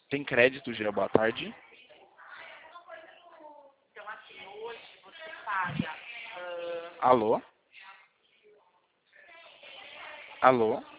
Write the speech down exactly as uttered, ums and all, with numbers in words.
Tem crédito, Gia? Boa tarde. Então, assim, hoje você paga. ah, Alô? Alô?